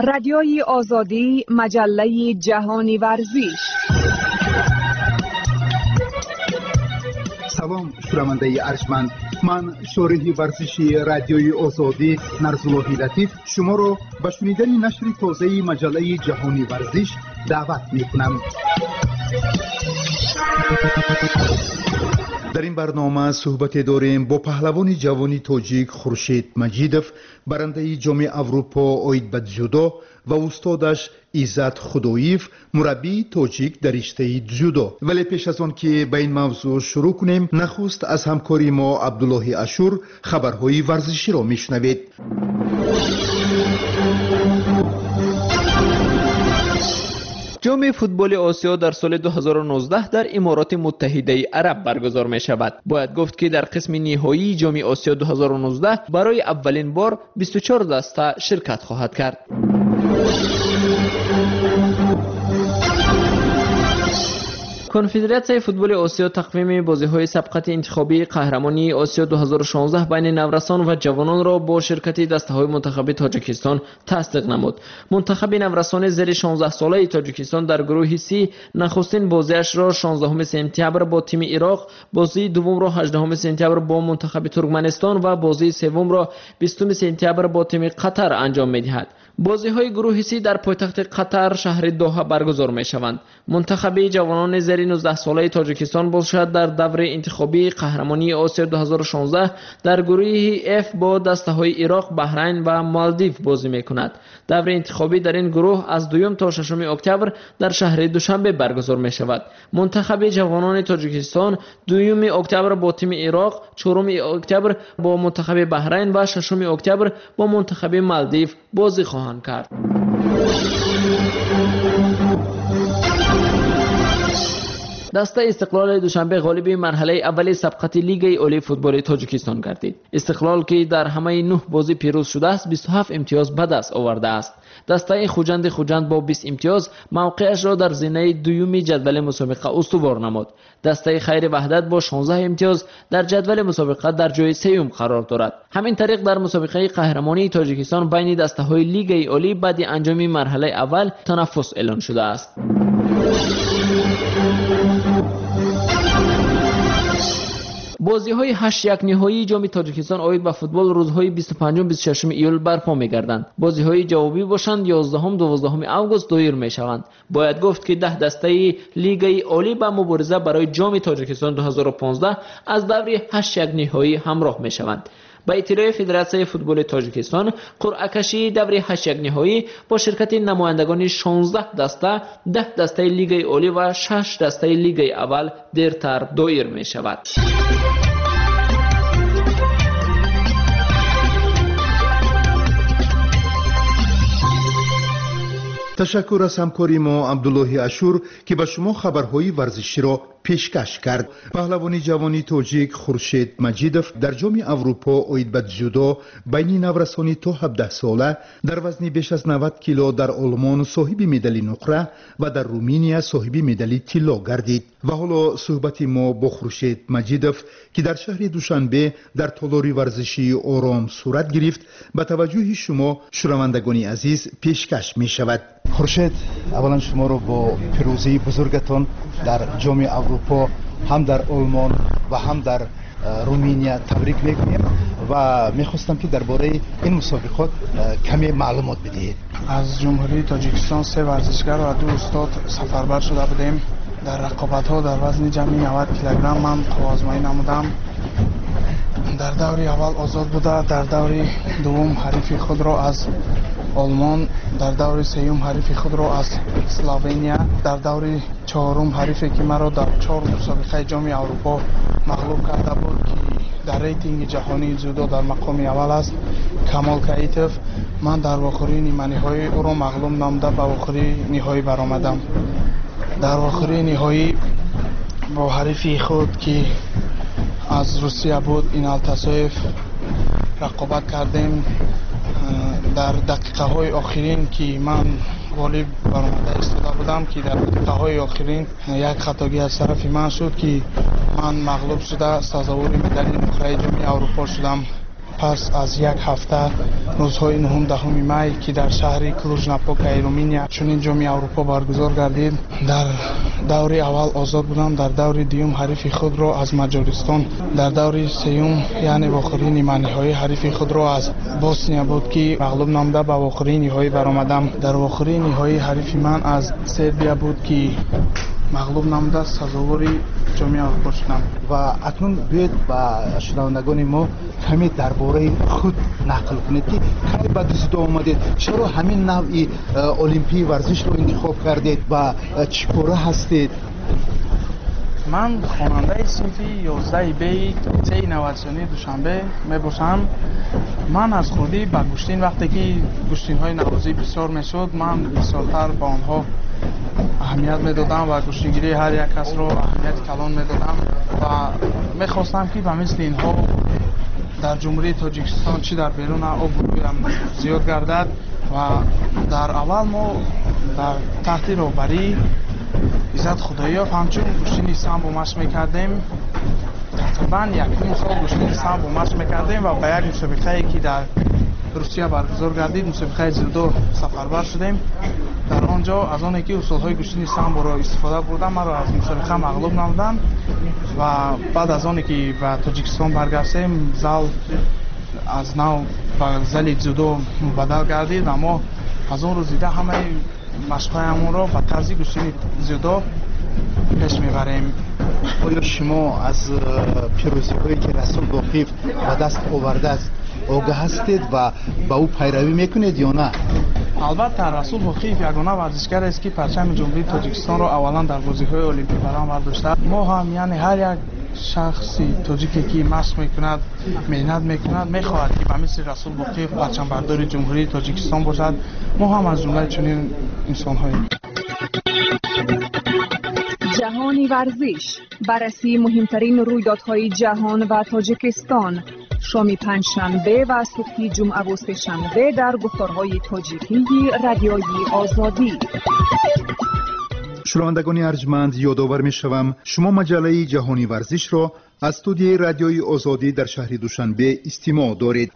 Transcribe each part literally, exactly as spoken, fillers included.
رادیوی آزادی، مجله جهانی ورزش. سلام شنونده ارجمند، من شارح ورزشی رادیوی آزادی نرزالله لطیف شما را به شنیدن نشر تازه مجله جهانی ورزش دعوت می‌کنم. در این برنامه صحبت داریم با پهلوان جوانی تاجیک خورشید مجیدوف، برنده جام اروپا اوید به جودو، و استادش عزت خداییف، مربی تاجیک در رشته جودو. ولی پیش از آن که به این موضوع شروع کنیم، نخست از همکاری ما عبدالله اشور خبرهای ورزشی را میشنوید. جام فوتبال آسیا در سال دو هزار و نوزده در امارات متحده عرب برگزار می شود. باید گفت که در قسم نهایی جام آسیا دو هزار و نوزده برای اولین بار بیست و چهار دسته شرکت خواهد کرد. کنفدراسیون فوتبال آسیا تقویم بازی‌های سبقت انتخابی قهرمانی آسیا دو هزار و شانزده بین نورسان و جوانان را با شرکت دسته‌های منتخب تاجیکستان تصدیق نمود. منتخب نورسان زیر شانزده ساله تاجیکستان در گروه سی نخستین بازیش را شانزدهم سپتامبر با تیم عراق، بازی دوم را هجدهم سپتامبر با منتخب ترکمنستان و بازی سوم را بیستم سپتامبر با تیم قطر انجام می‌دهد. بازی‌های گروه سی در پایتخت قطر شهر دوحه برگزار می‌شوند. منتخب جوانان زیر نوزده ساله تاجیکستان باشد در دور انتخابی قهرمانی آسیا دو هزار و شانزده در گروه اف با دسته‌های عراق، بحرین و مالدیو بازی می‌کند. دور انتخابی در این گروه از دوم تا ششم اکتبر در شهر دوشنبه برگزار می‌شود. منتخب جوانان تاجیکستان دوم اکتبر با تیم عراق، چهارم اکتبر با منتخب بحرین و ششم اکتبر با منتخب مالدیو بازی خواهند کرد. دسته استقلال دوشنبه غالب مرحله اولی سبقت لیگ عالی فوتبال تاجیکستان گردید. استقلال که در همه نه بازی پیروز شده است، بیست و هفت امتیاز به دست آورده است. دسته خوجند خوجند با بیست امتیاز موقعش را در زینه دوم جدول مسابقه استوار نمود. دسته خیر وحدت با شانزده امتیاز در جدول مسابقه در جای سوم قرار دارد. همین طریق در مسابقه قهرمانی تاجیکستان بین دسته‌های لیگ عالی بعد انجام مرحله اول تنافس اعلان شده است. بازی‌های هشت یک نهایی جام تاجیکستان اوید به فوتبال روزهای بیست و پنجم و بیست و ششم ایول برپا می‌گردند. بازی‌های جوابی باشند یازدهم و دوازدهم آگوست دایر می‌شوند. باید گفت که ده دسته لیگ عالی با مبارزه برای جام تاجیکستان دو هزار و پانزده از دور هشت یک نهایی همراه می‌شوند. با اطلاع فدراسیون فوتبال تاجیکستان، قرعه کشی دور هشت یک نهایی با شرکت نمایندگان شانزده دسته، ده دسته لیگ عالی و شش دسته لیگ اول دیرتر دایر می شود. تشکر از همکاری ما عبدالله اشور که به شما خبرهای ورزشی را پیشکش کرد. پهلوان جوانی تاجیک خورشید مجیدوف در جام اروپا اوید به جودو بین نورسانی تا هفده ساله در وزن بیش از نود کیلو در آلمان صاحب مدال نقره و در رومانیا صاحب مدال طلا گردید. و حالا صحبت ما با خورشید مجیدوف که در شهر دوشنبه در تالار ورزشی آرام صورت گرفت به توجه شما شنوندگان عزیز پیشکش می شود. خورشید، اولا شما را با پیروزی بزرگتان در جام اروپا هم در آلمان و هم در رومانیا تبریک میگویم و میخواستم که درباره این مسابقات کمی معلومات بدهید. از جمهوری تاجیکستان سه ورزشگر و دو استاد سفربر شده بودیم. در رقابت ها در وزن جمعی نود کیلوگرم من آزمایی نمودم. در دور اول آزاد بوده، در دور دوم حریف خود را از آلمان، در دور سوم حریف خود را از اسلوونیا، در دور چهارم حریفی که مرا در چهار مسابقه جام اروپا مغلوب کرده بود که در ریتینگ جهانی جودو در مقام اول است، کمال کایتوف. من در آخرین نیمه نهایی او را مغلوب نموده به آخرین نهایی برآمدم. در آخرین نهایی با حریفی خود که از روسیه بود، این التاسویف، رقابت کردیم. در دقیقه های آخرین که من غالب برآمده ایستاده بودم که در دقیقه های آخرین یک خطاگی از طرف من شد که من مغلوب شده سزاوار مدال نقره جام اروپا شدم. پس از یک هفته روزهای نهم دهم می که در شهر کلوژ-ناپوکا رومانیا چنین جام اروپا برگزار گردید. در دور اول آزاد بودم، در دور دوم حریف خود را از مجارستان، در دور سوم یعنی آخرین نیمه نهایی حریف خود را از بوسنیا بود که مغلوب نموده به آخرین نهایی برآمدم. در آخرین نهایی حریف من از سربیا بود که مغلوب نموده سزاوار جام اروپا شدم. و اکنون بیاید با شنوندگان ما کمی درباره خود نقل کنید که کی به دزدو آمدید، چرا همین نوعی المپی ورزش رو انتخاب کردید و چیکاره هستید؟ من خواننده صنف یازده بی تی نوسانی دوشنبه میباشم. من از خودی با گوشتین وقتی که گوشتین های نوازی بسیار میشد من بسیارتر با آنها اهمیت میدادم و گوشتینگیری هر یک کس رو اهمیت کلان میدادم و میخواستم که به مثل اینها در جمهوری تاجیکستان چی در بیرون آب هم زیاد گردد. و در اول ما در تحت رهبری عزت خداییوف همچون گوشتین سامبو مشق میکردیم. تقریبا یک نیم سال گوشتین سامبو مشق میکردیم و به یک مسابقه که در روسیه برگزار گردید، مسابقه زودو سفربر شدیم. در آنجا از آنی که اصولهای گوشتین سامبو را استفاده بردم مرا از مسابقه مغلوب نمودند و بعد از آنی که به تاجیکستان برگشتیم زال از نو به زل زودو مبدل گردید و ما از اون روز دیده همه مشق‌هایمون را به طرز گوشتین زودو پیش میبریم. آیا شما از پیروزی هایی که رسول باقیف به دست آورده است آگاه هستید و با او پیروی میکنید یا نه؟ البته رسول باقیف یگانه ورزشگر است که پرچم جمهوری تاجیکستان را اولا در بازی‌های المپیک برآورده داشته. ما هم یعنی هر یک شخصی تاجیکی که مشق میکند محنت میکند میخواهد که به مثل رسول باقیف پرچم بردار جمهوری تاجیکستان باشد. ما هم از جمله چنین انسان‌هاییم. جهانی ورزش، بررسی مهمترین رویدادهای جهان و تاجیکستان، شام پنجشنبه و صبح جمعه و سه‌شنبه در گفتارهای تاجیکی رادیوی آزادی. شنوندگان ارجمند، یادآور می‌شوم شما مجله جهانی ورزش را از استودیوی رادیوی آزادی در شهر دوشنبه استماع دارید.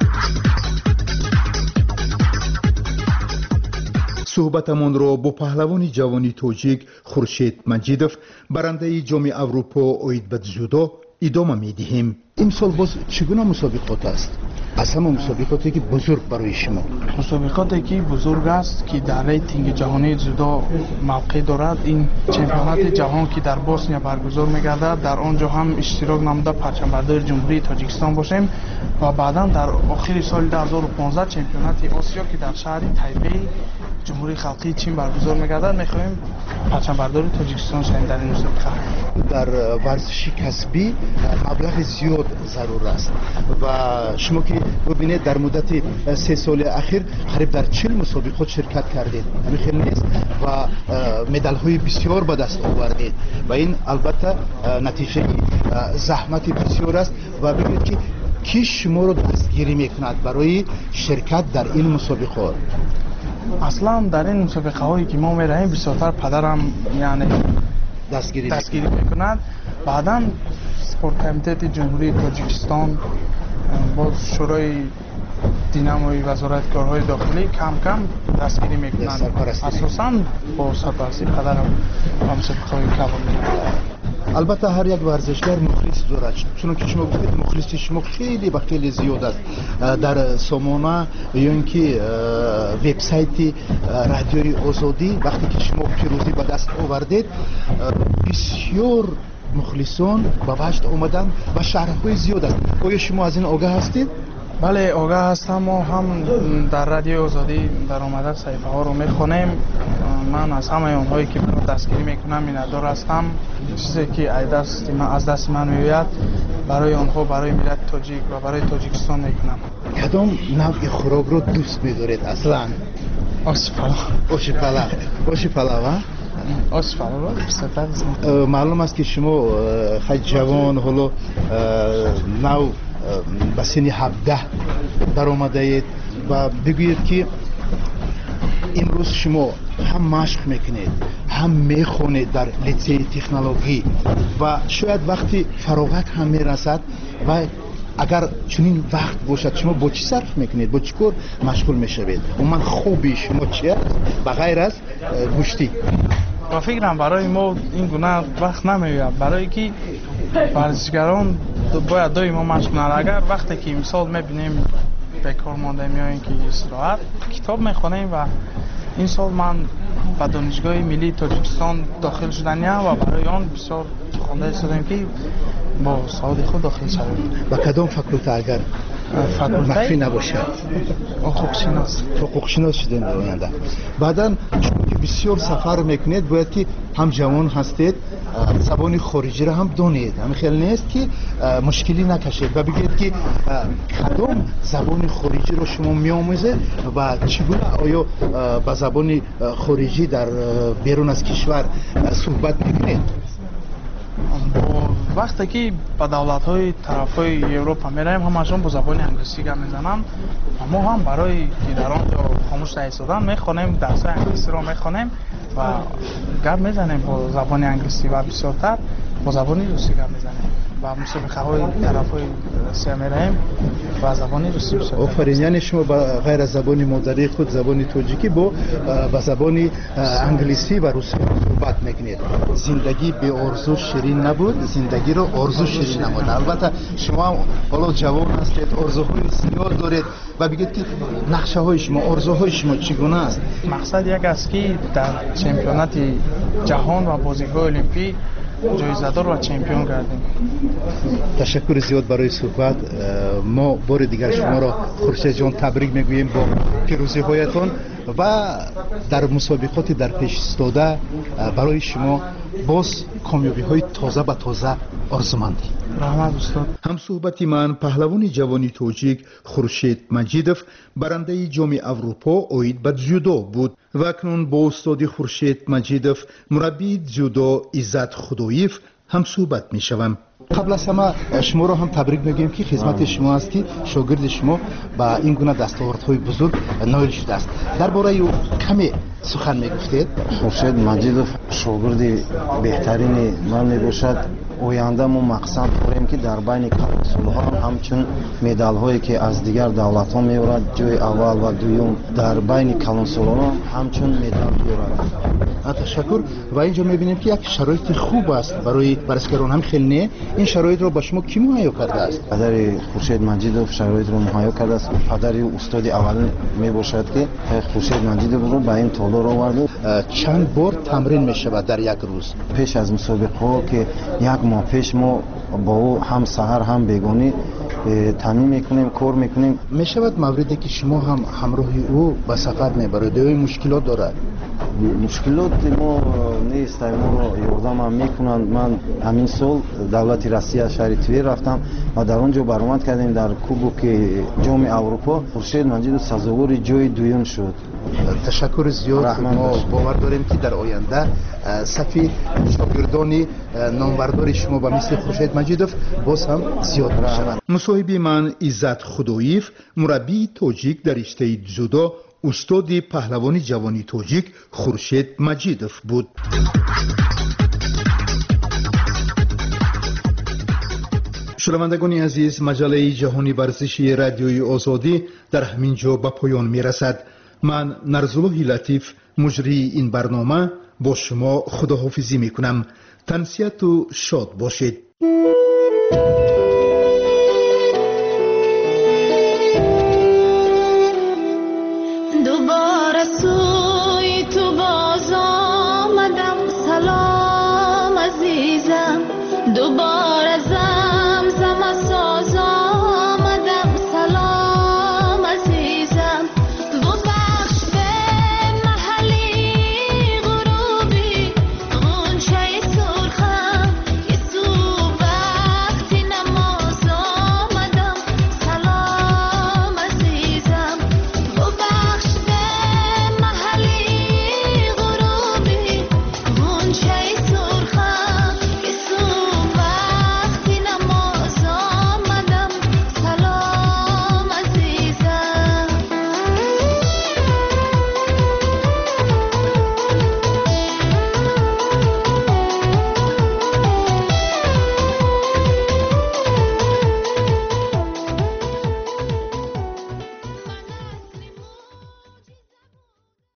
صحبتمان را با پهلوان جوانی تاجیک خورشید مجیدوف برنده جام اروپا اوید به جودو ادامه می‌دهیم. امسال باز چگونه مسابقات است؟ از همه مسابقاتی که بزرگ برای شما؟ مسابقاتی که بزرگ است که در ریتینگ جهانی جودو موقع دارد این چمپیونات جهان که در بوسنیا برگزار می‌گردد. در آنجا هم اشتراک نموده پرچم بردار جمهوری تاجیکستان باشیم و بعدا در آخر سال دو هزار و پانزده چمپیونات آسیا که در شهر تایپی جمهوری خلقی چین برگزار می‌گردد می‌خواهیم پرچم بردار تاجیکستان شویم در این مسابقه. در ورزش کسبی مبلغ زیاد ضرور است و شما که ببینید در مدت سه سال اخیر قریب در چهل مسابقات شرکت کردید، همین خیلی نیست و مدال های بسیار به دست آوردید و این البته نتیجه زحمت بسیار است و ببینید که کی شما رو دستگیری میکند برای شرکت در این مسابقات؟ اصلا در این مسابقه هایی که ما میرهیم بسیارتر پدرم یعنی دستگیری, دستگیری میکند. بعدا سپورت کمیته جمهوری تاجیکستان با شورای دیناموی وزارت کارهای داخلی کم کم دستگیری میکنند. اساساً با سرپرستی پدرم با مسابقه های قبول میکنند. البته هر یک ورزشگر مخلص دارد، چون که شما گفتید مخلص شما خیلی و خیلی زیاد است. در سامانه یا اینکه وبسایت رادیوی آزادی وقتی که شما پیروزی به دست آوردید بسیار مخلصان به وجد آمدن و شرح‌های زیاد است. آیا شما از این آگاه هستید؟ بله آگاه هستم. ما هم در رادیو آزادی در آمده صحیفه ها رو میخونیم. من از همه اونهایی که دستگیری میکنم میندار هستم. چیزی که دست من از دست من میآید برای آنها، برای ملت تاجیک و برای تاجیکستان میکنم. کدام نوع خوراک رو دوست می‌دارید اصلا؟ آش پلاو. آش پلاو. آش پلاو. آش پلاو. معلوم است که شما خیلی جوان حالا نو به سن هفده در آمده اید و بگویید که امروز شما هم مشق میکنید هم میخونید در لیسه تکنولوژی و شاید وقتی فراغت هم میرسد و اگر چنین وقت باشد شما با چی صرف میکنید، با چی کار مشغول میشوید؟ عموما خوبی شما چی است بغیر از گوشتی؟ با فکرم برای ما این گونه وقت نمیاد، برای که ورزشگران باید دائما مشغولن. اگر وقتی که مثال میبینیم بیکار ماندیم یا اینکه استراحت، کتاب میخونیم و این سال من به دانشگاه ملی تاجیکستان داخل شدنیم و برای آن بسیار خوانده شدیم که با سعادت خود داخل شدیم. با کدام فاکولته اگر مخفی نباشد؟ حقوق شناس. حقوق شناس شدین در آینده. بعدا چون که بسیار سفر میکنید باید که هم جوان هستید زبان خارجی را هم دانید. همین خیلی نیست که مشکلی نکشید و بگید که کدام زبان خارجی را شما میآموزید و چگونه آیا با زبان خارجی در بیرون از کشور صحبت میکنید؟ وقتی که به دولت‌های طرف‌های اروپا می‌ریم همشون با زبان انگلیسی گپ می‌زنن. ما هم برای دیگران یا خاموش ایستادن می‌خوانیم، درس انگلیسی رو می‌خوانیم و گپ می‌زنیم با زبان انگلیسی و بسیارتر با زبان روسی گپ می‌زنیم و مسابقه‌های طرف‌های روسیه می‌ریم و زبان روسی بسیار. آفرین، یعنی شما با غیر از زبان مادری خود زبان تاجیکی با با زبان انگلیسی و روسی صحبت می‌کنید. زندگی به آرزو شیرین نبود، زندگی رو آرزو شیرین نمود. البته شما هم حالا جوان هستید، آرزوهای زیاد دارید و بگید که نقشه‌های شما، آرزوهای شما چگونه است؟ مقصد یک است که در چمپیونات جهان و بازی‌های المپیک جایزه‌دار و چمپیون گردیم. تشکر زیاد برای صحبت. ما بار دیگر شما را خورشید جان تبریک میگوییم با پیروزی‌هایتان و در مسابقات در پیش استاده برای شما باز کامیابی‌های تازه به تازه آرزومندیم. رحمت استاد. هم صحبت من پهلوان جوانی تاجیک خورشید مجیدوف برنده جام اروپا اوید به جودو بود و اکنون با استاد خورشید مجیدوف مربی جودو عزت خداییف هم صحبت میشوم. قبل از همه شما را هم تبریک میگیم که خدمت شما است که شاگرد شما با این گونه دستاوردهای بزرگ نایل شده است. درباره او کمی سخن میگفتید؟ خورشید مجیدوف شاگرد بهترین من میباشد. آینده ما مقصد داریم که در بین کلانسولها همچون مدال هایی که از دیگر دولت ها میورد جای اول و دوم در بین کلانسولها همچون مدال بیورد. تشکر. و اینجا میبینیم که یک شرایط خوب است برای ورزشکاران. هم خیلی نه این شرایط رو با شما کی مهیا کرده است؟ پدر خورشید مجیدوف شرایط رو مهیا کرده است. پدر استاد اول میباشد که خورشید مجیدوف رو به این تالار آورد. چند بار تمرین میشود در یک روز؟ پیش از مسابقه که یک ماه پیش ما با او هم سحر هم بیگانی تمرین میکنیم، کار میکنیم. میشود موردی که شما هم همراه او به سفر میبرید یا مشکلات دارد؟ مشکلات ما نیست، ما رو یاردم هم میکنن. من همین سال دولت روسیه شهر تویر رفتم و در اونجا برآمد کردیم در کوبوک جام اروپا. خورشید مجیدوف سزاوار جای دوم شد. تشکر زیاد. ما باور داریم که در آینده صفی شاگردان نامبردار شما با مثل خورشید مجیدوف باز هم زیاد میشوند. مصاحبه من عزت خداییف مربی تاجیک در رشته جودو استاد پهلوانی جوانی تاجیک خورشید مجیدوف بود. شنوندگان عزیز، مجله جهانی ورزشی رادیوی آزادی در همین جا به پایان میرسد. من نرزالله لطیف مجری این برنامه با شما خداحافظی میکنم. تنسیت و شاد باشید.